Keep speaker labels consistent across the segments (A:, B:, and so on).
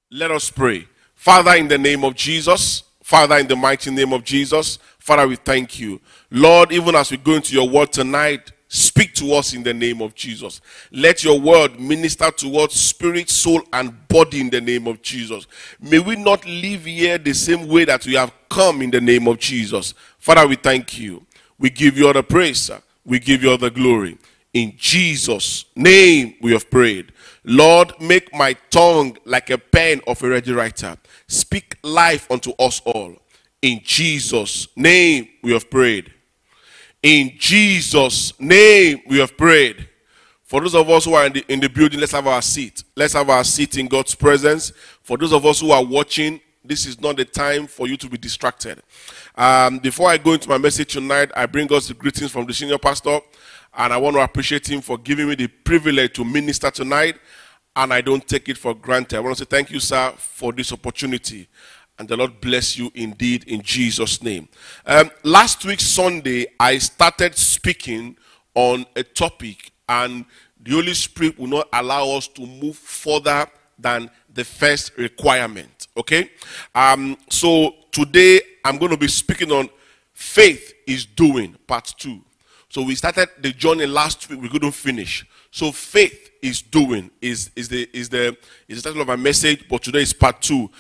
A: Let us pray. Father, in the name of Jesus, Father, in the mighty name of Jesus, Father, we thank you. Lord, even as we go into your word tonight, speak to us in the name of Jesus. Let your word minister towards spirit, soul, and body in the name of Jesus. May we not live here the same way that we have come in the name of Jesus. Father, we thank you. We give you all the praise, sir. We give you all the glory. In Jesus' name we have prayed. Lord, make my tongue like a pen of a ready writer. Speak life unto us all. In Jesus' name we have prayed. In Jesus' name we have prayed. For those of us who are in the building, let's have our seat. Let's have our seat in God's presence. For those of us who are watching, this is not the time for you to be distracted. Before I go into my message tonight, I bring us the greetings from the senior pastor. And I want to appreciate him for giving me the privilege to minister tonight. And I don't take it for granted. I want to say thank you, sir, for this opportunity. And the Lord bless you indeed in Jesus' name. Last week, Sunday, I started speaking on a topic. And the Holy Spirit will not allow us to move further than the first requirement. Okay? So today, I'm going to be speaking on faith is doing, part 2. So we started the journey last week. We couldn't finish. So faith is doing is the title of my message. But today is part 2.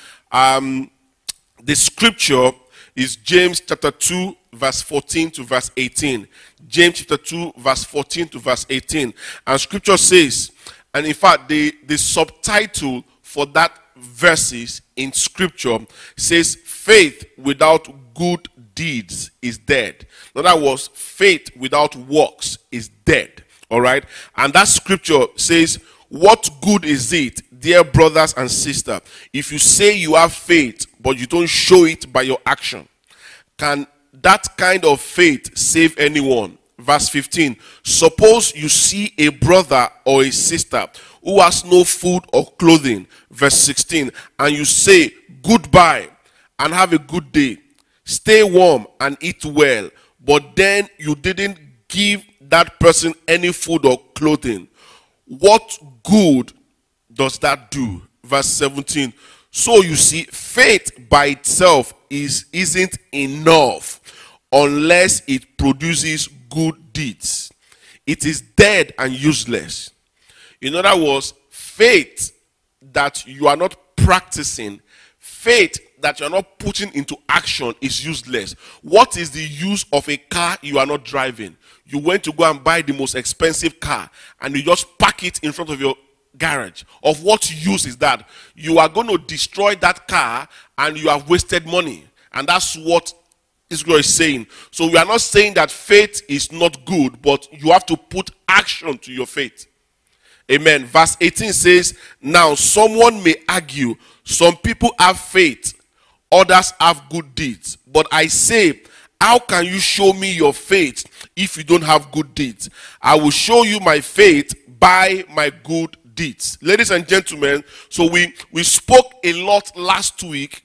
A: The scripture is James chapter 2 verse 14 to verse 18. James chapter 2 verse 14 to verse 18. And scripture says, and in fact the subtitle for that verses in scripture says, faith without good deeds is dead. In other words, faith without works is dead. All right. And that scripture says, what good is it, dear brothers and sisters, if you say you have faith, but you don't show it by your action? Can that kind of faith save anyone? Verse 15, suppose you see a brother or a sister who has no food or clothing. Verse 16, and you say, goodbye and have a good day. Stay warm and eat well, but then you didn't give that person any food or clothing. What good does that do? Verse 17. So you see, faith by itself isn't enough unless it produces good deeds. It is dead and useless. In other words, faith that you are not practicing, faith that you are not putting into action is useless. What is the use of a car you are not driving? You went to go and buy the most expensive car and you just park it in front of your garage. Of what use is that? You are going to destroy that car and you have wasted money. And that's what Israel is saying. So we are not saying that faith is not good, but you have to put action to your faith. Amen. Verse 18 says, now someone may argue, some people have faith, others have good deeds. But I say, how can you show me your faith if you don't have good deeds? I will show you my faith by my good deeds. Ladies and gentlemen, so we spoke a lot last week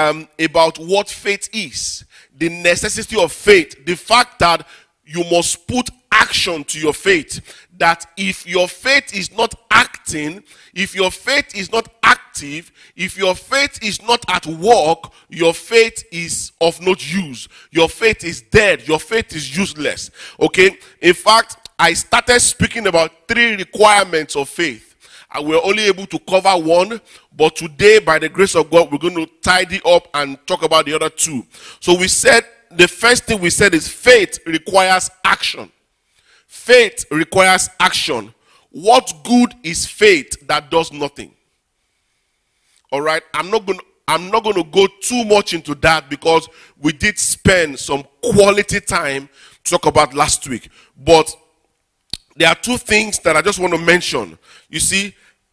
A: about what faith is. The necessity of faith. The fact that you must put action to your faith. That if your faith is not acting, if your faith is not active, if your faith is not at work, your faith is of no use. Your faith is dead. Your faith is useless. Okay? In fact, I started speaking about 3 requirements of faith. And we're only able to cover 1. But today, by the grace of God, we're going to tidy up and talk about the other 2. So we said, the first thing we said is faith requires action. Faith requires action. What good is faith that does nothing? All right, I'm not going to go too much into that because we did spend some quality time to talk about last week. But there are 2 things that I just want to mention. You see,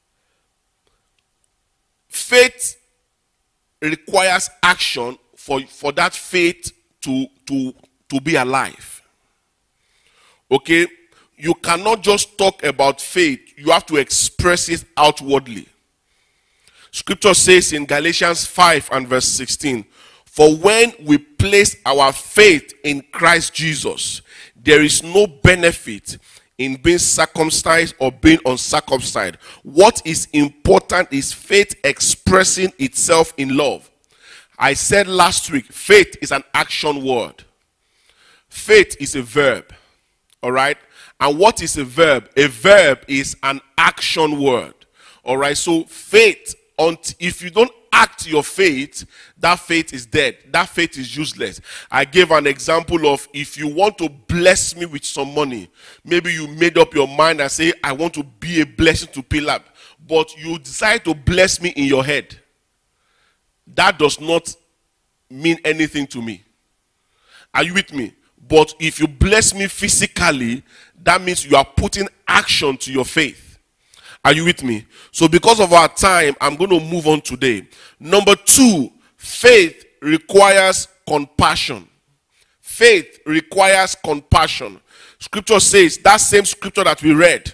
A: faith requires action for that faith to be alive. Okay? You cannot just talk about faith. You have to express it outwardly. Scripture says in Galatians 5 and verse 16, for when we place our faith in Christ Jesus, there is no benefit in being circumcised or being uncircumcised. What is important is faith expressing itself in love. I said last week, faith is an action word. Faith is a verb. All right? And what is a verb? A verb is an action word. All right? So faith, if you don't act your faith, that faith is dead. That faith is useless. I gave an example of, if you want to bless me with some money, maybe you made up your mind and say, I want to be a blessing to Pilab, but you decide to bless me in your head. That does not mean anything to me. Are you with me? But if you bless me physically, that means you are putting action to your faith. Are you with me? So because of our time, I'm going to move on today. Number 2, faith requires compassion. Faith requires compassion. Scripture says, that same scripture that we read,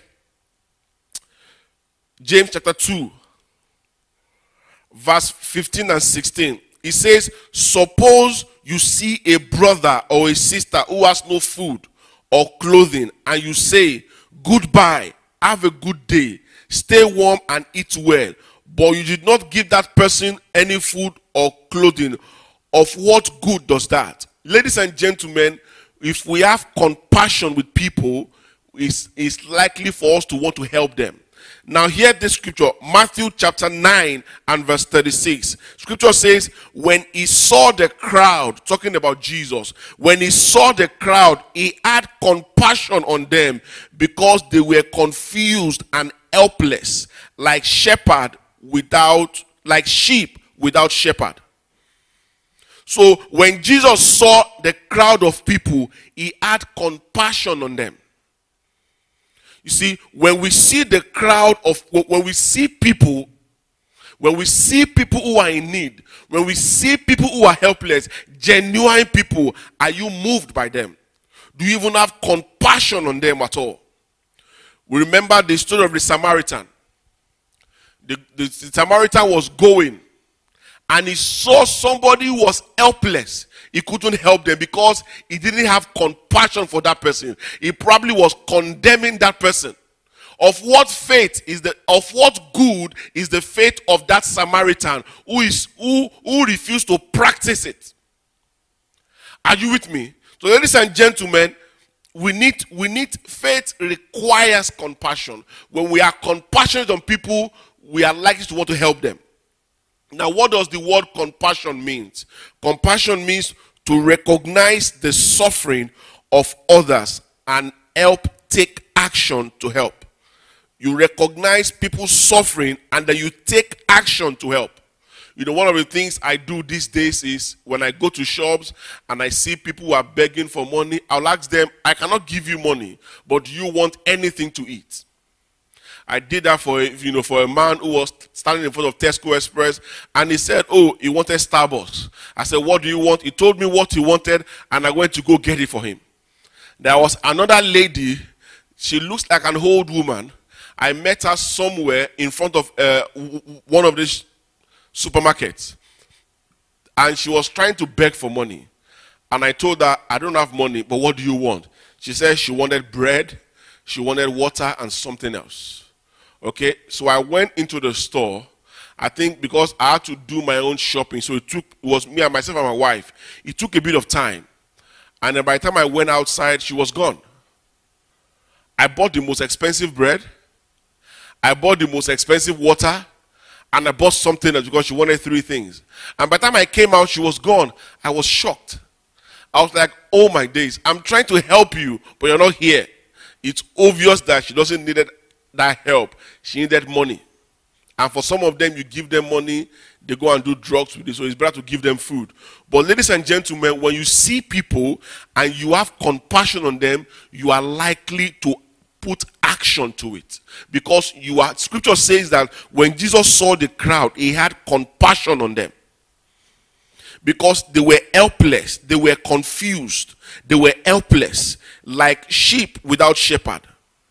A: James chapter 2, verse 15 and 16. It says, suppose you see a brother or a sister who has no food or clothing, and you say, goodbye, have a good day, stay warm and eat well, but you did not give that person any food or clothing. Of what good does that? Ladies and gentlemen, if we have compassion with people, it's likely for us to want to help them. Now hear this scripture, Matthew chapter 9 and verse 36. Scripture says, when he saw the crowd, talking about Jesus, when he saw the crowd, he had compassion on them because they were confused and helpless, like sheep without shepherd. So when Jesus saw the crowd of people, he had compassion on them. You see, when we see the crowd of, when we see people who are in need, when we see people who are helpless, genuine people, are you moved by them? Do you even have compassion on them at all? We remember the story of the Samaritan. The Samaritan was going, and he saw somebody who was helpless. He couldn't help them because he didn't have compassion for that person. He probably was condemning that person. Of what good is the faith of that Samaritan who refused to practice it? Are you with me? So, ladies and gentlemen, we need faith requires compassion. When we are compassionate on people, we are likely to want to help them. Now, what does the word compassion mean? Compassion means to recognize the suffering of others and help take action to help. You recognize people's suffering and then you take action to help. You know, one of the things I do these days is when I go to shops and I see people who are begging for money, I'll ask them, I cannot give you money, but do you want anything to eat? I did that for a man who was standing in front of Tesco Express, and he said, oh, he wanted Starbucks. I said, what do you want? He told me what he wanted, and I went to go get it for him. There was another lady. She looks like an old woman. I met her somewhere in front of one of these supermarkets, and she was trying to beg for money. And I told her, I don't have money, but what do you want? She said she wanted bread, she wanted water, and something else. Okay, so I went into the store. I think because I had to do my own shopping, so it was me and myself and my wife. It took a bit of time. And then by the time I went outside, she was gone. I bought the most expensive bread. I bought the most expensive water. And I bought something else because she wanted 3 things. And by the time I came out, she was gone. I was shocked. I was like, oh my days, I'm trying to help you, but you're not here. It's obvious that she doesn't need that help. She needed money. And for some of them, you give them money, they go and do drugs with it. So it's better to give them food. But ladies and gentlemen, when you see people and you have compassion on them, you are likely to put action to it. Because scripture says that when Jesus saw the crowd, he had compassion on them. Because they were helpless, they were confused, they were helpless, like sheep without shepherd.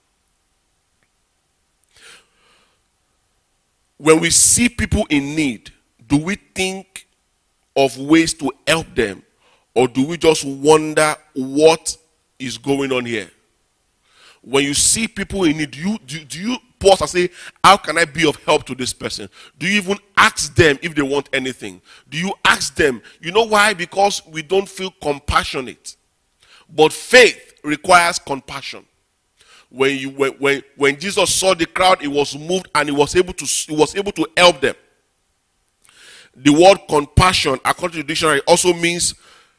A: When we see people in need, do we think of ways to help them, or do we just wonder what is going on here? When you see people in need, do you pause and say, how can I be of help to this person? Do you even ask them if they want anything? Do you ask them? You know why? Because we don't feel compassionate. But faith requires compassion. When Jesus saw the crowd, he was moved and he was able to help them. The word compassion, according to the dictionary, also means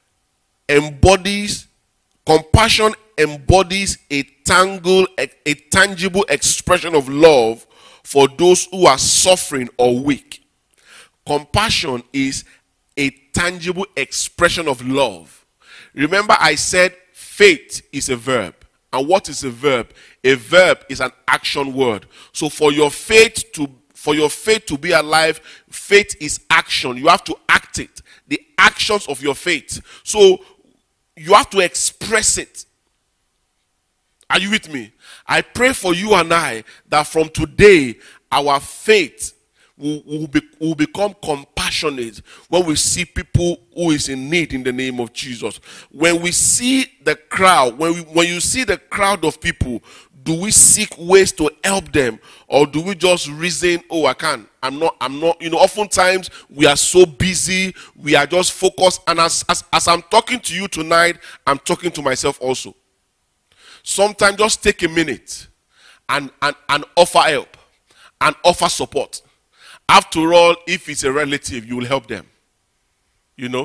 A: compassion embodies a tangible expression of love for those who are suffering or weak. Compassion is a tangible expression of love. Remember, I said faith is a verb. And what is a verb? A verb is an action word. So for your faith to be alive, faith is action. You have to act it. The actions of your faith. So you have to express it. Are you with me? I pray for you and I that from today our faith will become compassionate when we see people who is in need in the name of Jesus. When we see the crowd, when you see the crowd of people, do we seek ways to help them, or do we just reason, oh, I can't, I'm not, oftentimes we are so busy, we are just focused, and as I'm talking to you tonight, I'm talking to myself also. Sometimes just take a minute and offer help and offer support. After all, if it's a relative, you will help them. And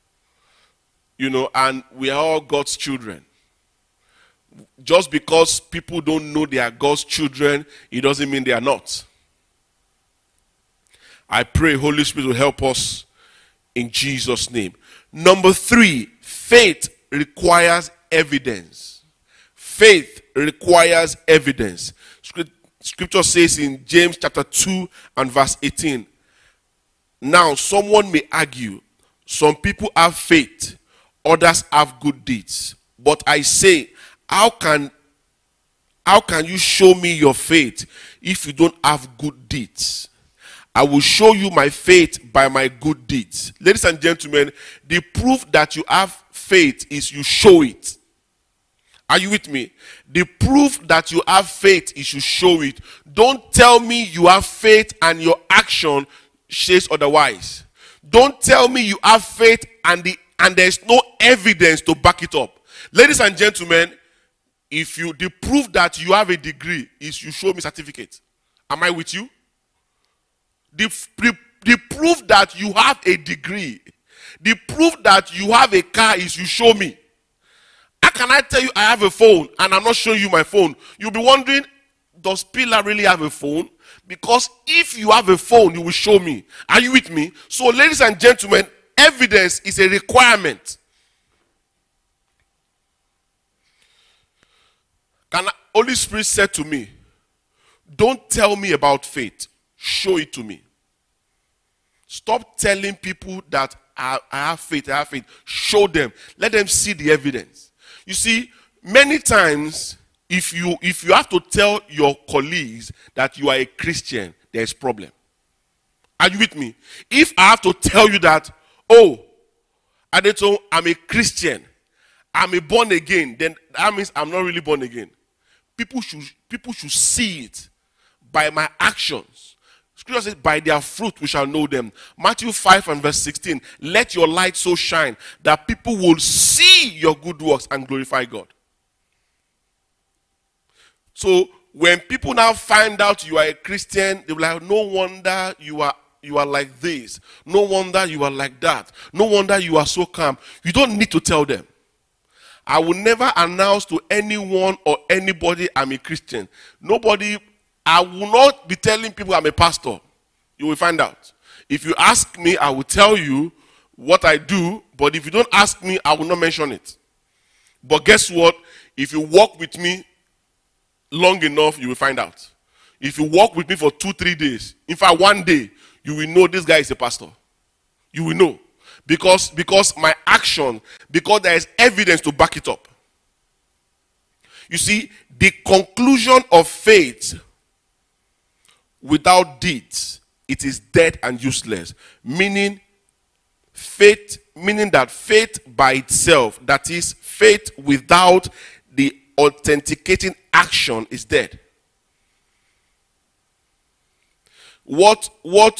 A: we are all God's children. Just because people don't know they are God's children, it doesn't mean they are not. I pray Holy Spirit will help us in Jesus' name. Number 3, faith requires evidence. Faith requires evidence. Scripture says in James chapter 2 and verse 18, now someone may argue, some people have faith, others have good deeds. But I say, how can you show me your faith if you don't have good deeds? I will show you my faith by my good deeds. Ladies and gentlemen, the proof that you have faith is you show it. Are you with me? The proof that you have faith is you show it. Don't tell me you have faith and your action says otherwise. Don't tell me you have faith and there's no evidence to back it up. Ladies and gentlemen, the proof that you have a degree is you show me certificate. Am I with you? The proof that you have a degree, the proof that you have a car is you show me. How can I tell you I have a phone and I'm not showing you my phone? You'll be wondering, does Pilar really have a phone? Because if you have a phone, you will show me. Are you with me? So, ladies and gentlemen, evidence is a requirement. Holy Spirit said to me, don't tell me about faith. Show it to me. Stop telling people that I have faith, I have faith. Show them. Let them see the evidence. You see, many times, if you have to tell your colleagues that you are a Christian, there is problem. Are you with me? If I have to tell you that, oh, Adeto, I'm a Christian, I'm a born again, then that means I'm not really born again. People should see it by my actions. Scripture says, by their fruit we shall know them. Matthew 5 and verse 16. Let your light so shine that people will see your good works and glorify God. So when people now find out you are a Christian, they'll be like, no wonder you are like this. No wonder you are like that. No wonder you are so calm. You don't need to tell them. I will never announce to anyone or anybody I'm a Christian. I will not be telling people I'm a pastor. You will find out. If you ask me, I will tell you what I do. But if you don't ask me, I will not mention it. But guess what? If you walk with me long enough, you will find out. If you walk with me for 2-3 days, in fact, one day, you will know this guy is a pastor. You will know. Because my action, because there is evidence to back it up. You see, the conclusion of faith without deeds, it is dead and useless. Meaning that faith by itself, that is, faith without the authenticating action is dead. What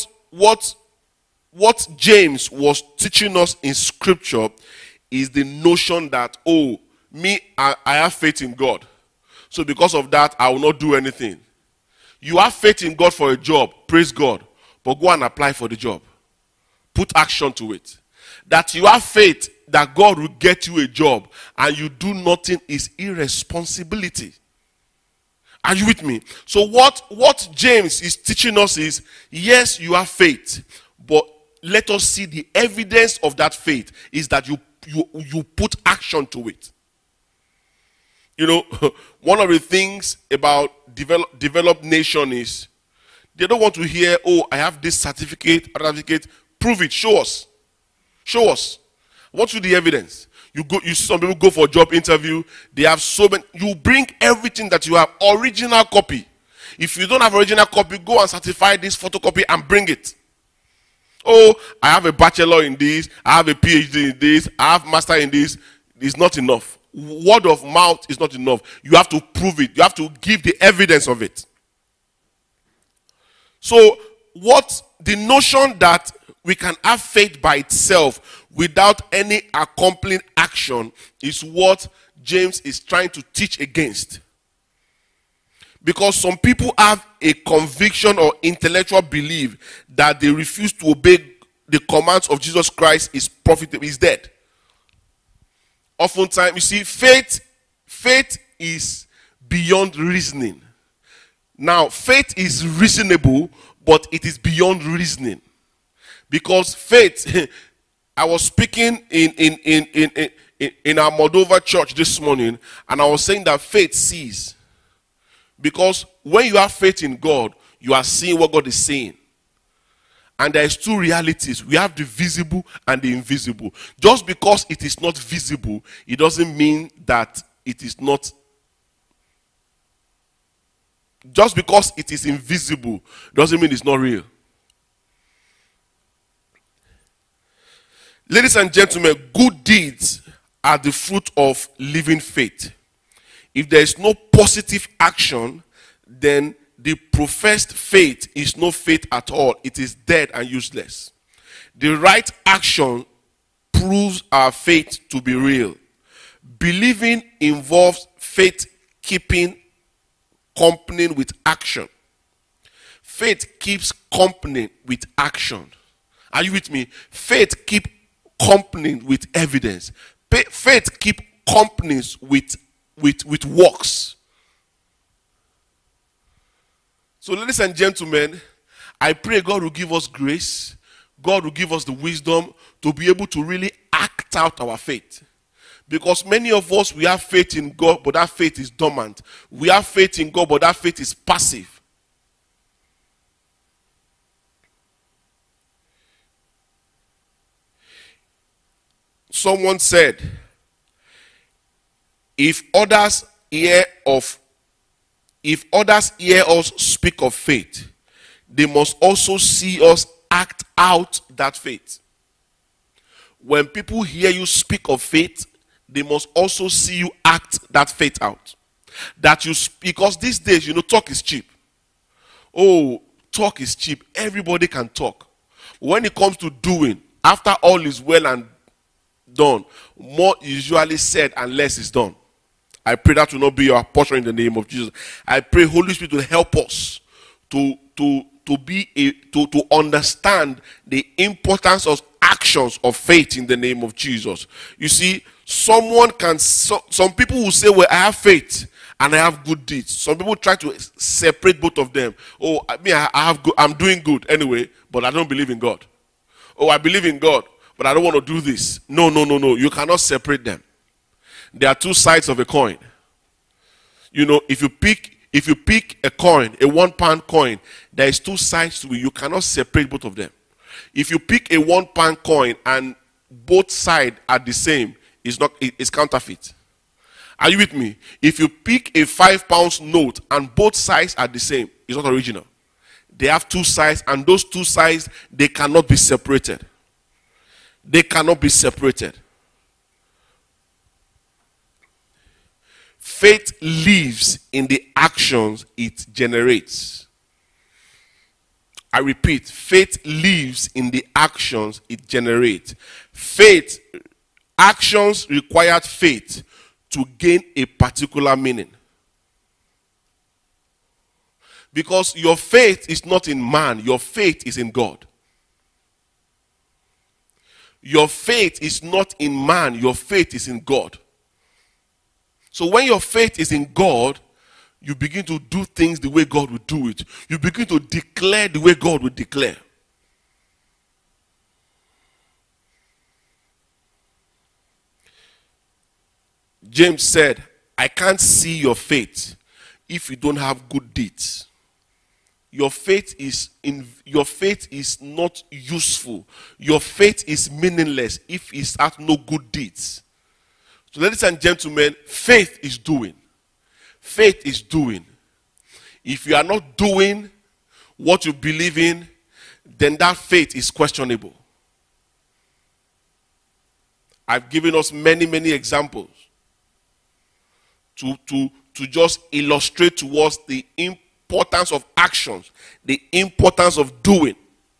A: James was teaching us in scripture is the notion that, I have faith in God. So because of that, I will not do anything. You have faith in God for a job, praise God. But go and apply for the job. Put action to it. That you have faith that God will get you a job and you do nothing is irresponsibility. Are you with me? So what James is teaching us is, yes, you have faith, but let us see the evidence of that faith is that you put action to it. You know, one of the things about developed nation is they don't want to hear, I have this certificate. Prove it. Show us. What's the evidence? You see some people go for a job interview. They have so many. You bring everything that you have, original copy. If you don't have original copy, go and certify this photocopy and bring it. I have a bachelor in this. I have a PhD in this. I have master in this. It's not enough. Word of mouth is not enough. You have to prove it. You have to give the evidence of it. So, the notion that we can have faith by itself without any accompanying action is what James is trying to teach against. Because some people have a conviction or intellectual belief that they refuse to obey the commands of Jesus Christ is profitable, is dead. Oftentimes, you see, faith is beyond reasoning. Now, faith is reasonable, but it is beyond reasoning. Because faith, I was speaking in our Moldova church this morning, and I was saying that faith sees. Because when you have faith in God, you are seeing what God is saying. And there is two realities. We have the visible and the invisible. Just because it is not visible, it doesn't mean that it is not. Just because it is invisible, doesn't mean it's not real. Ladies and gentlemen, good deeds are the fruit of living faith. If there is no positive action, then the professed faith is no faith at all. It is dead and useless. The right action proves our faith to be real. Believing involves faith keeping company with action. Faith keeps company with action. Are you with me? Faith keeps company with evidence. Faith keeps companies with works. So, ladies and gentlemen, I pray God will give us grace. God will give us the wisdom to be able to really act out our faith. Because many of us, we have faith in God, but that faith is dormant. We have faith in God, but that faith is passive. Someone said, if others hear us speak of faith, they must also see us act out that faith. When people hear you speak of faith, they must also see you act that faith out. Because these days, talk is cheap. Talk is cheap. Everybody can talk. When it comes to doing, after all is well and done, more is usually said and less is done. I pray that will not be your portion in the name of Jesus. I pray Holy Spirit will help us to understand the importance of actions of faith in the name of Jesus. You see, some people will say, well, I have faith and I have good deeds. Some people try to separate both of them. I'm doing good anyway, but I don't believe in God. I believe in God, but I don't want to do this. No. You cannot separate them. There are two sides of a coin. If you pick a coin, a £1 coin, there is two sides to it. You cannot separate both of them. If you pick a £1 coin and both sides are the same, it's counterfeit. Are you with me? If you pick a £5 note and both sides are the same, it's not original. They have two sides, and those two sides, they cannot be separated. They cannot be separated. Faith lives in the actions it generates. I repeat, faith lives in the actions it generates. Faith, actions required faith to gain a particular meaning. Because your faith is not in man, your faith is in God. Your faith is not in man, your faith is in God. So when your faith is in God, you begin to do things the way God would do it. You begin to declare the way God would declare. James said, I can't see your faith if you don't have good deeds. Your faith is not useful. Your faith is meaningless if it has no good deeds. So ladies and gentlemen, faith is doing. Faith is doing. If you are not doing what you believe in, then that faith is questionable. I've given us many, many examples to just illustrate to us the importance of actions, the importance of doing.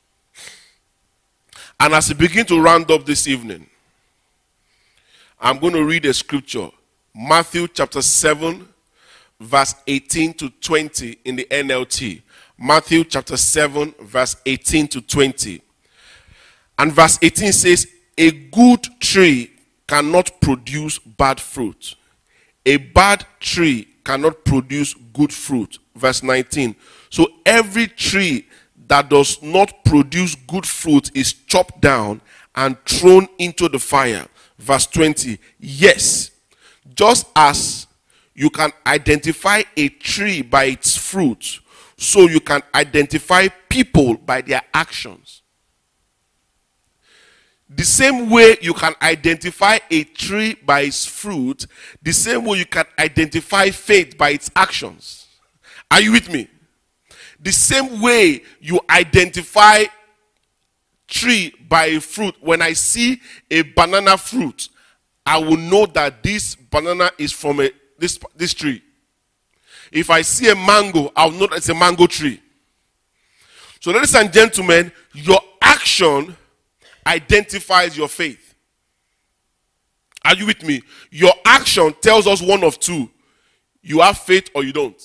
A: And as we begin to round up this evening, I'm going to read a scripture. Matthew chapter 7, verse 18 to 20 in the NLT. Matthew chapter 7, verse 18 to 20. And verse 18 says, a good tree cannot produce bad fruit. A bad tree cannot produce good fruit. Verse 19. So every tree that does not produce good fruit is chopped down and thrown into the fire. Verse 20. Yes, just as you can identify a tree by its fruit, so you can identify people by their actions. The same way you can identify a tree by its fruit, the same way you can identify faith by its actions. Are you with me? The same way you identify tree by a fruit. When I see a banana fruit, I will know that this banana is from this tree. If I see a mango, I'll know that it's a mango tree. So ladies and gentlemen, your action identifies your faith. Are you with me? Your action tells us one of two. You have faith or you don't.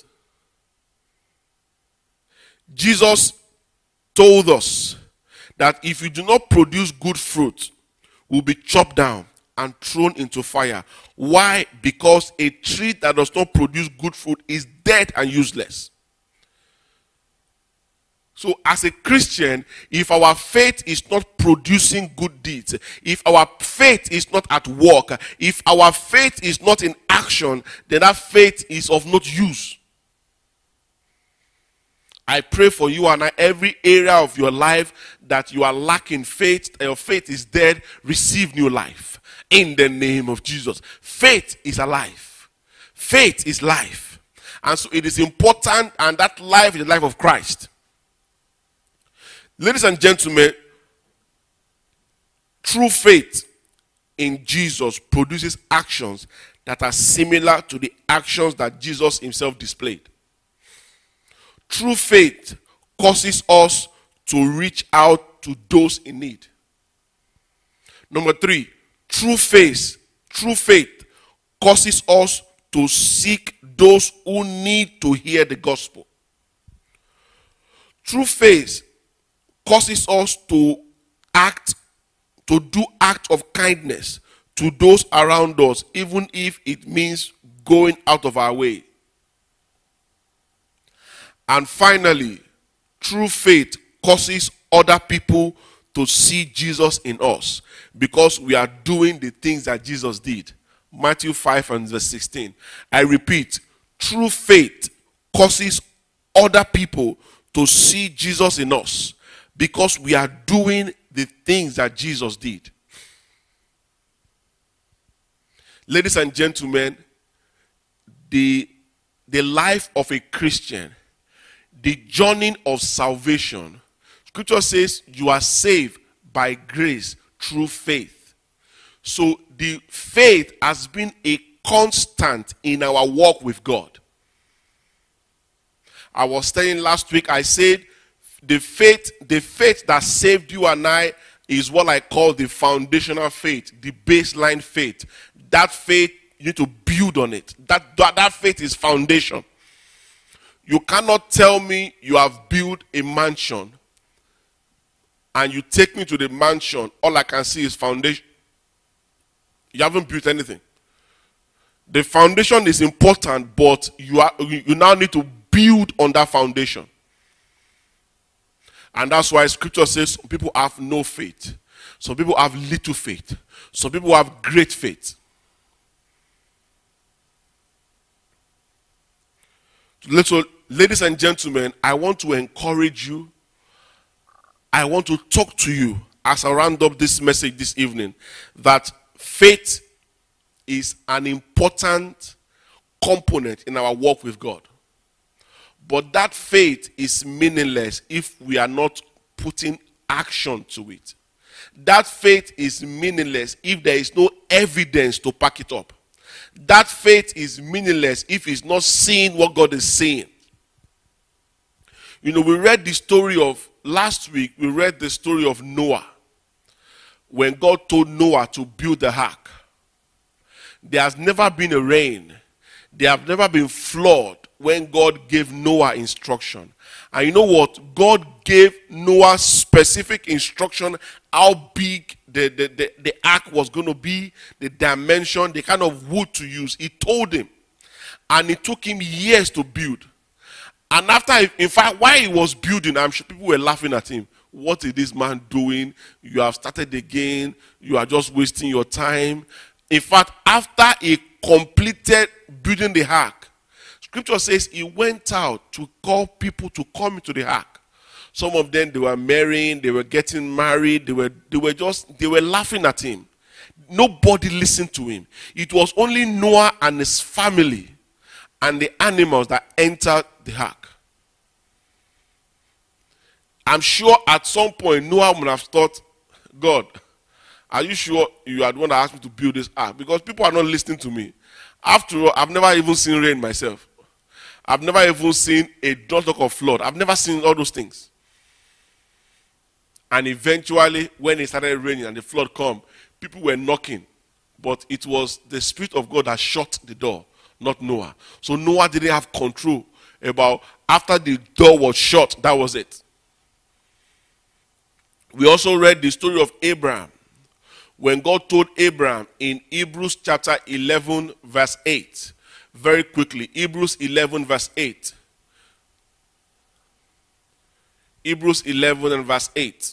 A: Jesus told us that if you do not produce good fruit, will be chopped down and thrown into fire. Why? Because a tree that does not produce good fruit is dead and useless. So as a Christian, if our faith is not producing good deeds, if our faith is not at work, if our faith is not in action, then that faith is of no use. I pray for you and every area of your life that you are lacking faith, your faith is dead, receive new life. In the name of Jesus. Faith is alive. Faith is life. And so it is important, and that life is the life of Christ. Ladies and gentlemen, true faith in Jesus produces actions that are similar to the actions that Jesus himself displayed. True faith causes us to reach out to those in need. Number 3, true faith causes us to seek those who need to hear the gospel. True faith causes us to do acts of kindness to those around us, even if it means going out of our way. And finally, true faith causes other people to see Jesus in us because we are doing the things that Jesus did. Matthew 5 and verse 16. I repeat, true faith causes other people to see Jesus in us because we are doing the things that Jesus did. Ladies and gentlemen, the life of a Christian, the journey of salvation, Scripture says you are saved by grace through faith. So the faith has been a constant in our walk with God. I was saying last week, I said the faith that saved you and I is what I call the foundational faith, the baseline faith. That faith, you need to build on it. That faith is foundation. You cannot tell me you have built a mansion and you take me to the mansion, all I can see is foundation. You haven't built anything. The foundation is important, but you now need to build on that foundation. And that's why scripture says some people have no faith. Some people have little faith. Some people have great faith. So, ladies and gentlemen, I want to encourage you. I want to talk to you as I round up this message this evening, that faith is an important component in our walk with God. But that faith is meaningless if we are not putting action to it. That faith is meaningless if there is no evidence to back it up. That faith is meaningless if it's not seeing what God is saying. You know, we read the story of, last week, we read the story of Noah. When God told Noah to build the ark. There has never been a rain. There have never been flood when God gave Noah instruction. And you know what? God gave Noah specific instruction how big the ark was going to be, the dimension, the kind of wood to use. He told him. And it took him years to build. And after, in fact, while he was building, I'm sure people were laughing at him. What is this man doing? You have started again. You are just wasting your time. In fact, after he completed building the ark, scripture says he went out to call people to come into the ark. Some of them, they were marrying, they were getting married, they were laughing at him. Nobody listened to him. It was only Noah and his family and the animals that entered the ark. I'm sure at some point Noah would have thought, God, are you sure you are the one that asked me to build this ark? Because people are not listening to me. After all, I've never even seen rain myself. I've never even seen a don't talk of flood. I've never seen all those things. And eventually, when it started raining and the flood came, people were knocking. But it was the Spirit of God that shut the door, not Noah. So Noah didn't have control about, after the door was shut, that was it. We also read the story of Abraham. When God told Abraham in Hebrews chapter 11 verse 8. Very quickly, Hebrews 11 verse 8. Hebrews 11 and verse 8.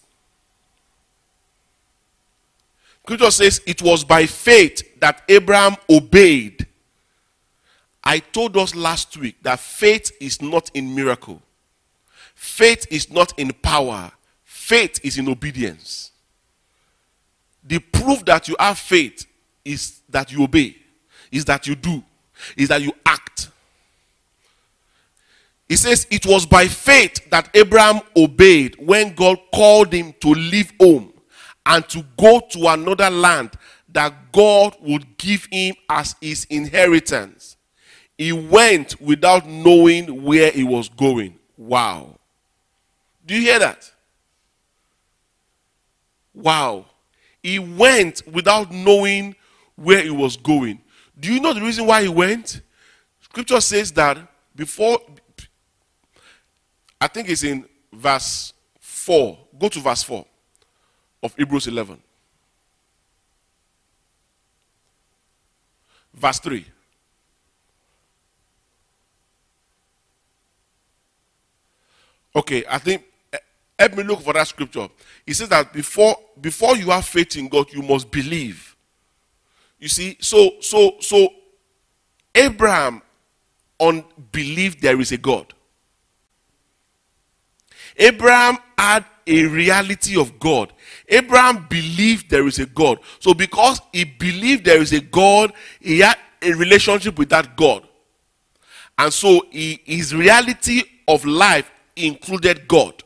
A: Scripture says, it was by faith that Abraham obeyed. I told us last week that faith is not in miracle. Faith is not in power. Faith is in obedience. The proof that you have faith is that you obey, is that you do, is that you act. It says it was by faith that Abraham obeyed when God called him to leave home and to go to another land that God would give him as his inheritance. He went without knowing where he was going. Wow. Do you hear that? Wow. He went without knowing where he was going. Do you know the reason why he went? Scripture says that before, I think it's in verse 4. Go to verse 4 of Hebrews 11. Verse 3. Okay, I think, help me look for that scripture. It says that before you have faith in God, you must believe. You see, so Abraham believed there is a God. Abraham had a reality of God. Abraham believed there is a God. So because he believed there is a God, he had a relationship with that God. And so his reality of life included God.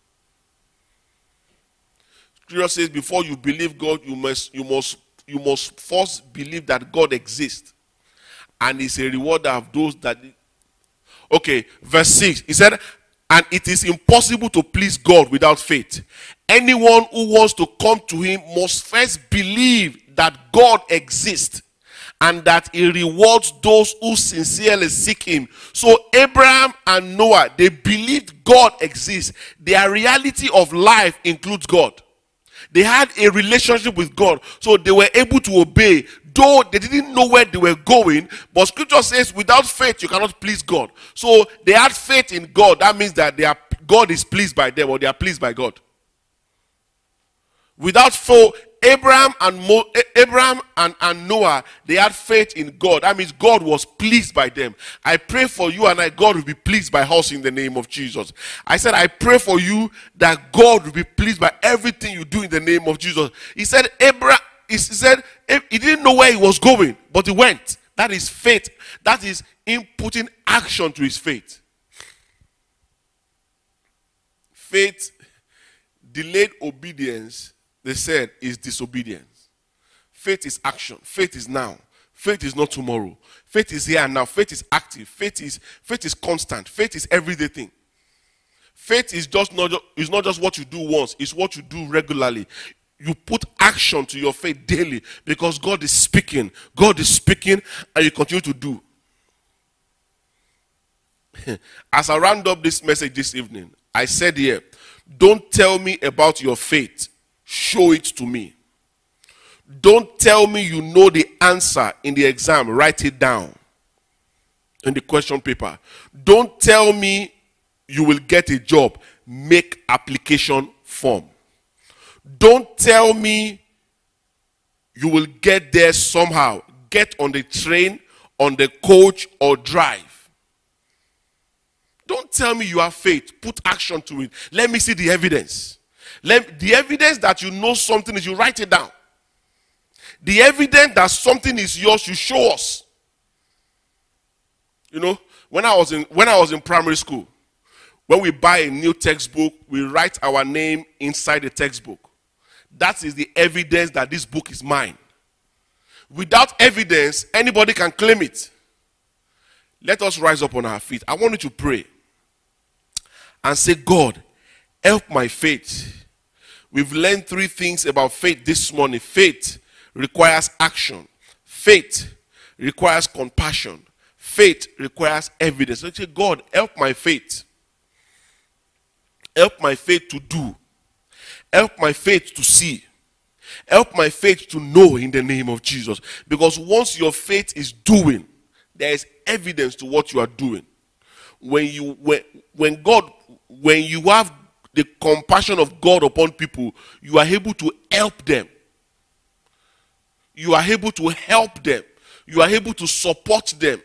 A: Scripture says before you believe God, you must first believe that God exists. and is a rewarder of those that... Okay, verse 6. He said, and it is impossible to please God without faith. Anyone who wants to come to him must first believe that God exists and that he rewards those who sincerely seek him. So Abraham and Noah, they believed God exists. Their reality of life includes God. They had a relationship with God, so they were able to obey, though they didn't know where they were going. But scripture says without faith you cannot please God. So they had faith in God. That means that God is pleased by them, or they are pleased by God. Without faith, Abraham and Noah, they had faith in God. That means God was pleased by them. I pray for you and God will be pleased by us in the name of Jesus. I said, I pray for you that God will be pleased by everything you do in the name of Jesus. He said, he said he didn't know where he was going, but he went. That is faith. That is him putting action to his faith. Faith, delayed obedience, they said, is disobedience. Faith is action. Faith is now. Faith is not tomorrow. Faith is here and now. Faith is active. Faith is constant. Faith is everyday thing. Faith is not just what you do once. It's what you do regularly. You put action to your faith daily because God is speaking. God is speaking and you continue to do. As I round up this message this evening, I said here, don't tell me about your faith. Show it to me. Don't tell me you know the answer in the exam. Write it down in the question paper. Don't tell me you will get a job. Make application form. Don't tell me you will get there somehow. Get on the train, on the coach, or drive. Don't tell me you have faith. Put action to it. Let me see the evidence. The evidence that you know something is you write it down. The evidence that something is yours, you show us. You know, when I was in primary school, when we buy a new textbook, we write our name inside the textbook. That is the evidence that this book is mine. Without evidence, anybody can claim it. Let us rise up on our feet. I want you to pray and say, God, help my faith. We've learned 3 things about faith this morning. Faith requires action. Faith requires compassion. Faith requires evidence. So say, God, help my faith. Help my faith to do. Help my faith to see. Help my faith to know in the name of Jesus. Because once your faith is doing, there is evidence to what you are doing. When you have the compassion of God upon people, you are able to help them. You are able to help them. You are able to support them.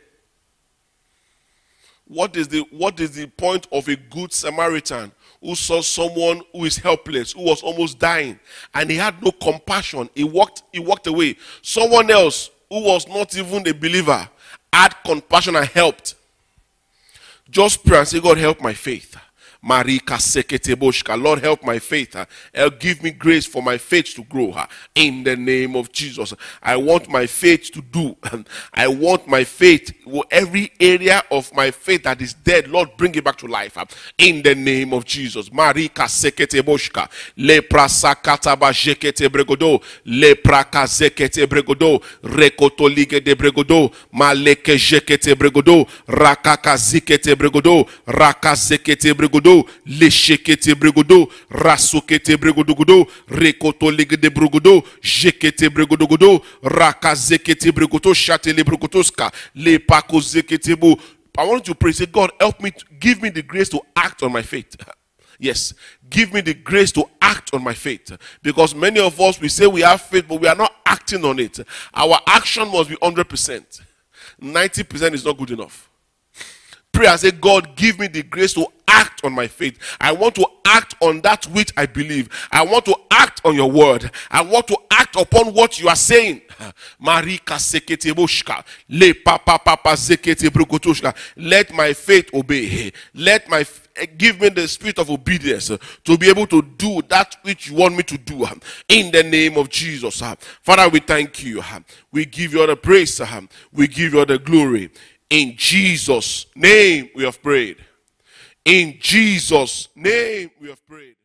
A: What is the point of a good Samaritan who saw someone who is helpless, who was almost dying, and he had no compassion? He walked away. Someone else who was not even a believer had compassion and helped. Just pray and say, God, help my faith. Marika sekete boshka. Lord, help my faith. Give me grace for my faith to grow. In the name of Jesus. I want my faith to do. I want my faith, every area of my faith that is dead, Lord, bring it back to life. In the name of Jesus. Marika sekete boshka. Lepra sakata ba jekete bregodo. Lepra kazekete bregodo. Rekoto lige de bregodo. Maleke jekete bregodo. Rakaka zikete bregodo. Rakazekete bregodo. Leshekete bregodo, rasokete bregodogodo, rekoto legede bregodo, jekete bregodogodo, rakazekete bregoto, shatele bregotoska, lepakozekete bo. I want you to pray, say, God, help me, give me the grace to act on my faith. Yes, give me the grace to act on my faith. Because many of us, we say we have faith, but we are not acting on it. Our action must be 100%. 90% is not good enough. pray and say, God, give me the grace to act on my faith. I want to act on that which I believe. I want to act on your word. I want to act upon what you are saying. Marika sekete boshka, le papa papa sekete brukotoshka. Let my faith obey. Give me the spirit of obedience to be able to do that which you want me to do in the name of Jesus. Father, we thank you. We give you all the praise. We give you all the glory. In Jesus' name we have prayed. In Jesus' name we have prayed.